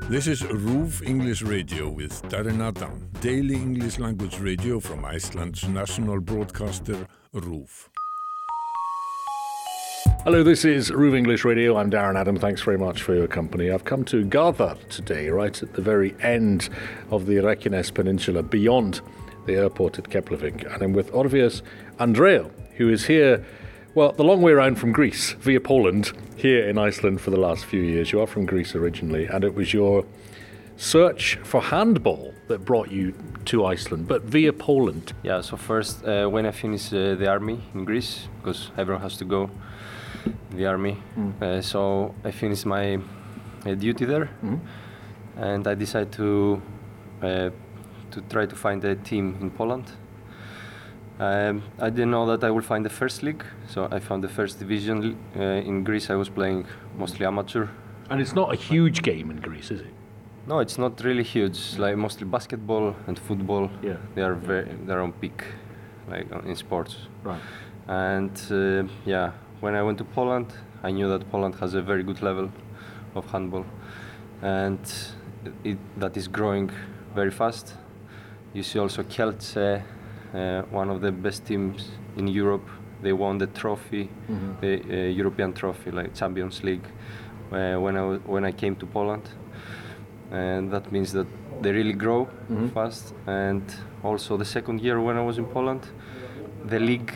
This is RÚV English Radio with Darren Adam, daily English language radio from Iceland's national broadcaster, RÚV. Hello, this is RÚV English Radio. I'm Darren Adam. Thanks very much for your company. I've come to Garðar today, right at the very end of the Reykjanes Peninsula, beyond the airport at Keflavik. And I'm with Orpheus Andreou, who is here, well, the long way around from Greece, via Poland, here in Iceland for the last few years. You are from Greece originally, and it was your search for handball that brought you to Iceland, but via Poland. Yeah, so first, when I finished the army in Greece, because everyone has to go in the army, so I finished my duty there, and I decided to try to find a team in Poland. I didn't know that I would find the first league, so I found the first division. In Greece I was playing mostly amateur. And it's not a huge game in Greece, is it? No, it's not really huge. Like mostly basketball and football. Yeah. They're on peak, like in sports. Right. And when I went to Poland, I knew that Poland has a very good level of handball, and that is growing very fast. You see also Kielce, one of the best teams in Europe. They won the trophy, the European trophy, like Champions League, when I came to Poland. And that means that they really grow fast. And also the second year when I was in Poland, the league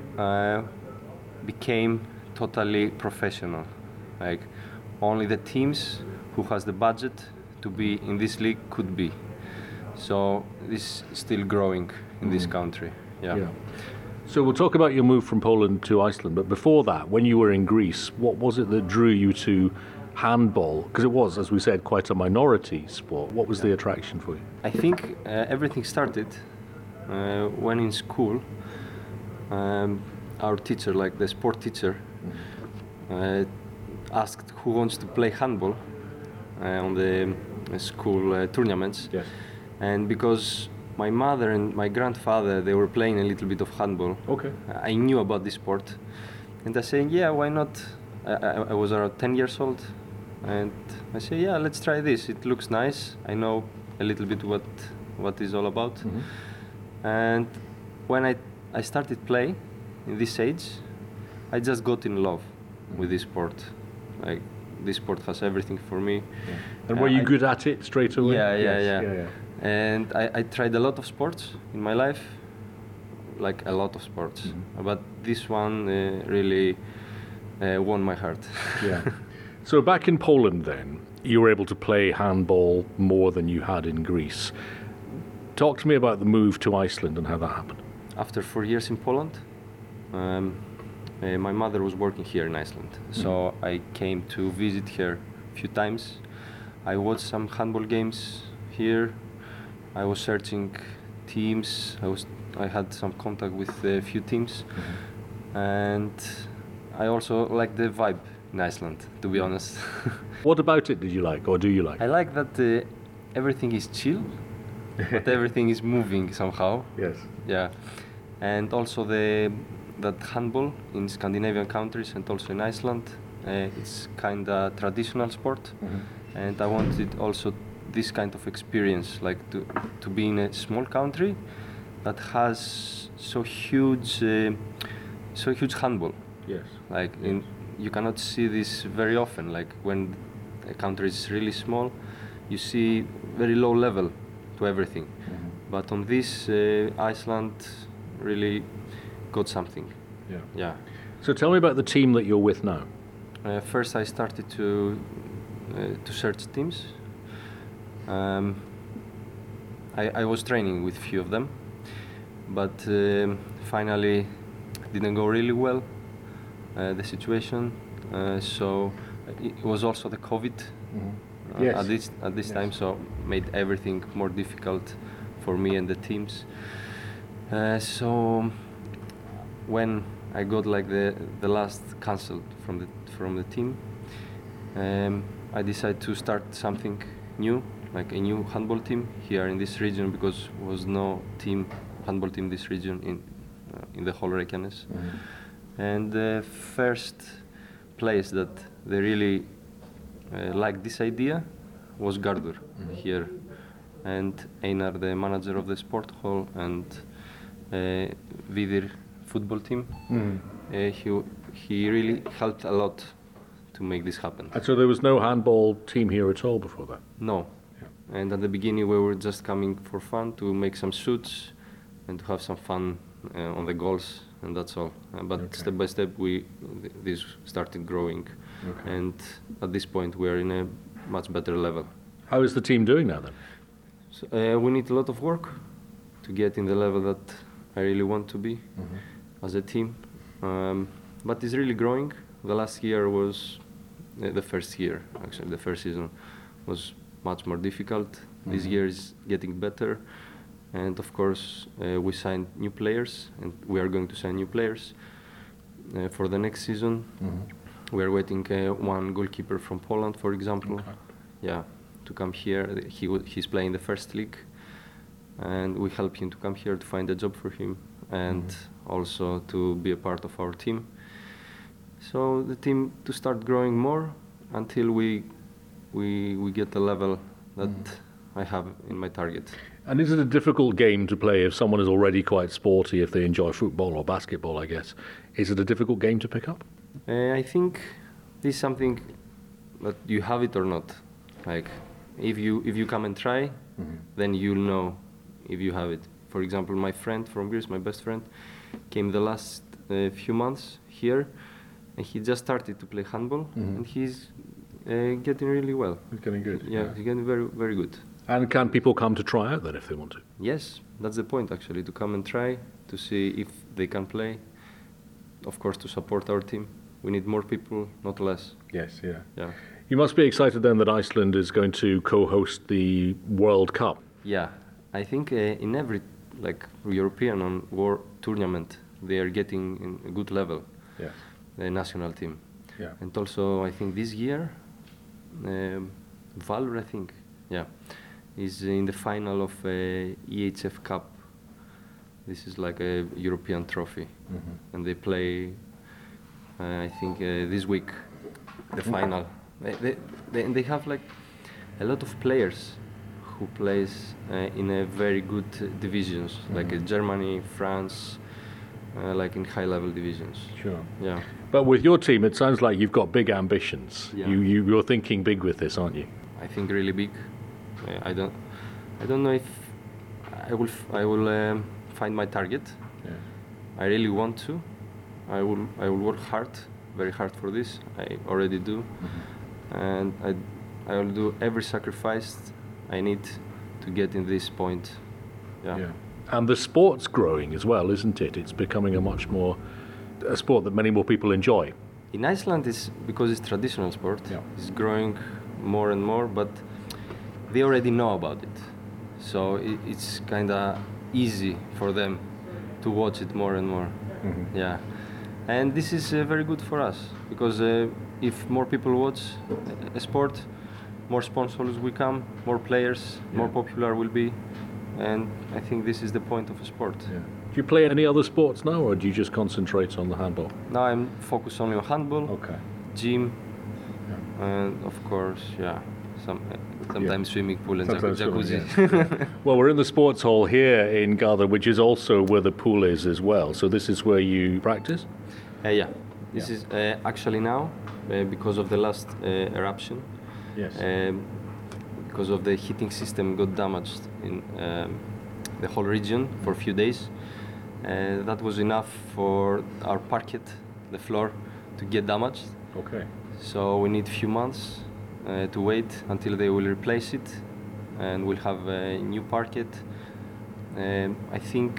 became totally professional. Like only the teams who has the budget to be in this league could be. So this is still growing in this country. Yeah. So we'll talk about your move from Poland to Iceland, but before that, when you were in Greece, what was it that drew you to handball? Because it was, as we said, quite a minority sport. What was the attraction for you? I think everything started when in school, our teacher, like the sport teacher, asked who wants to play handball on the school tournaments. Yes. And because my mother and my grandfather, they were playing a little bit of handball. Okay. I knew about this sport, and I said, yeah, why not? I was around 10 years old, and I said, yeah, let's try this. It looks nice. I know a little bit what it's all about. And when I started playing in this age, I just got in love with this sport. Like this sport has everything for me. Yeah. And were you good at it straight away? Yeah. And I tried a lot of sports in my life, like a lot of sports. But this one really won my heart. Yeah. So back in Poland then, you were able to play handball more than you had in Greece. Talk to me about the move to Iceland and how that happened. After 4 years in Poland, my mother was working here in Iceland. So I came to visit her a few times. I watched some handball games here. I was searching teams. I had some contact with a few teams, and I also like the vibe in Iceland, to be honest. What about it did you like, or do you like? I like that everything is chill, but everything is moving somehow. Yes. Yeah, and also that handball in Scandinavian countries and also in Iceland, it's kind of traditional sport, and I wanted also this kind of experience, like to be in a small country that has so huge handball. Yes. Like you cannot see this very often. Like when a country is really small, you see very low level to everything. But on this, Iceland really got something. Yeah. So tell me about the team that you're with now. First, I started to search teams. I was training with few of them, but finally didn't go really well, the situation. So it was also the COVID at this time, so made everything more difficult for me and the teams. So when I got like the last cancelled from the team, I decided to start something new, like a new handball team here in this region, because there was no handball team in this region in the whole Reykjanes. And the first place that they really liked this idea was Gardur here, and Einar, the manager of the sport hall, and Vidir football team. He really helped a lot to make this happen. And so there was no handball team here at all before that? No. Yeah. And at the beginning we were just coming for fun, to make some shoots and to have some fun on the goals, and that's all. But step by step this started growing, and at this point we are in a much better level. How is the team doing now then? So, we need a lot of work to get in the level that I really want to be as a team, but it's really growing. The last year was the first year, actually the first season was much more difficult. This year is getting better, and of course we signed new players, and we are going to sign new players for the next season. We are waiting one goalkeeper from Poland, for example, to come here. He's playing the first league, and we help him to come here to find a job for him, and also to be a part of our team. So the team to start growing more until we get the level that I have in my target. And is it a difficult game to play if someone is already quite sporty, if they enjoy football or basketball, I guess? Is it a difficult game to pick up? I think this is something that you have it or not. Like, if you come and try, then you'll know if you have it. For example, my friend from Greece, my best friend, came the last few months here, and he just started to play handball, and he's getting really well. He's getting good. Yeah, he's getting very, very good. And can people come to try out then if they want to? Yes, that's the point actually, to come and try, to see if they can play. Of course, to support our team. We need more people, not less. Yes, yeah. Yeah. You must be excited then that Iceland is going to co-host the World Cup. Yeah, I think in every European or World tournament, they are getting in a good level. Yes. The national team. Yeah. And also, I think this year, Valur, I think, is in the final of EHF Cup. This is like a European trophy, and they play, I think, this week, the final. They have like a lot of players who plays in a very good divisions, like Germany, France, like in high-level divisions. Sure. Yeah. But with your team, it sounds like you've got big ambitions. Yeah. You're thinking big with this, aren't you? I think really big. I don't know if I will find my target. Yeah. I really want to. I will work hard, very hard for this. I already do, and I will do every sacrifice I need to get in this point. Yeah. And the sport's growing as well, isn't it? It's becoming a sport that many more people enjoy. In Iceland, because it's traditional sport, it's growing more and more, but they already know about it. So it's kind of easy for them to watch it more and more. Yeah. And this is very good for us, because if more people watch a sport, more sponsors will come, more players, more popular will be. And I think this is the point of a sport. Yeah. Do you play any other sports now, or do you just concentrate on the handball? Now I'm focused only on handball, gym, and of course, sometimes swimming pool and jacuzzi. Well, we're in the sports hall here in Garðar, which is also where the pool is as well. So this is where you practice? This is actually now, because of the last eruption. Yes. Because of the heating system got damaged in the whole region for a few days. That was enough for our parquet, the floor, to get damaged. Okay. So we need a few months to wait until they will replace it, and we'll have a new parquet. I think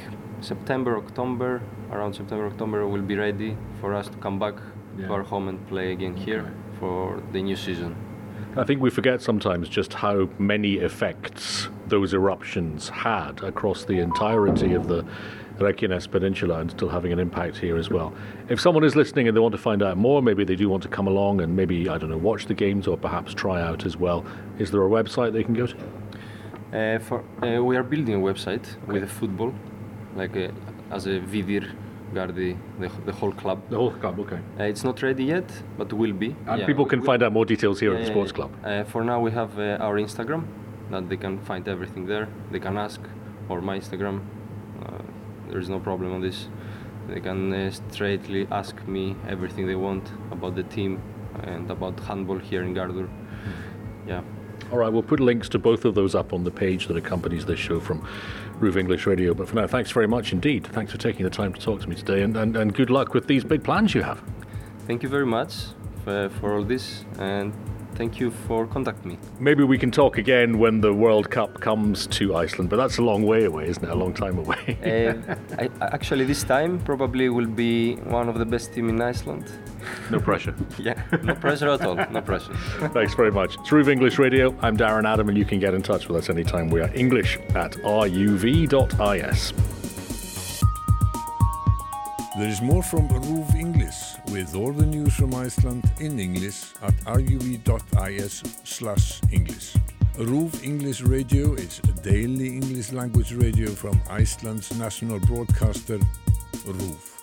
around September, October, we'll be ready for us to come back to our home and play again here for the new season. I think we forget sometimes just how many effects those eruptions had across the entirety of the Reykjanes Peninsula, and still having an impact here as well. If someone is listening and they want to find out more, maybe they do want to come along and maybe, I don't know, watch the games or perhaps try out as well, is there a website they can go to? We are building a website with a football, like as a Vidir Gardi, the whole club. The whole club, okay. It's not ready yet, but will be. And people can find out more details here at the sports club. For now, we have our Instagram, that they can find everything there. They can ask, or my Instagram. There is no problem on this. They can straightly ask me everything they want about the team and about handball here in Gardur. Yeah. All right, we'll put links to both of those up on the page that accompanies this show from RÚV English Radio. But for now, thanks very much indeed. Thanks for taking the time to talk to me today, and good luck with these big plans you have. Thank you very much for all this, and thank you for contacting me. Maybe we can talk again when the World Cup comes to Iceland, but that's a long way away, isn't it? A long time away. Actually, this time probably will be one of the best team in Iceland. No pressure. Yeah, no pressure at all. No pressure. Thanks very much. It's RÚV English Radio. I'm Darren Adam, and you can get in touch with us anytime. We are english@ruv.is. There is more from RÚV English with all the news from Iceland in English at ruv.is/English. RÚV English Radio is a daily English language radio from Iceland's national broadcaster, RÚV.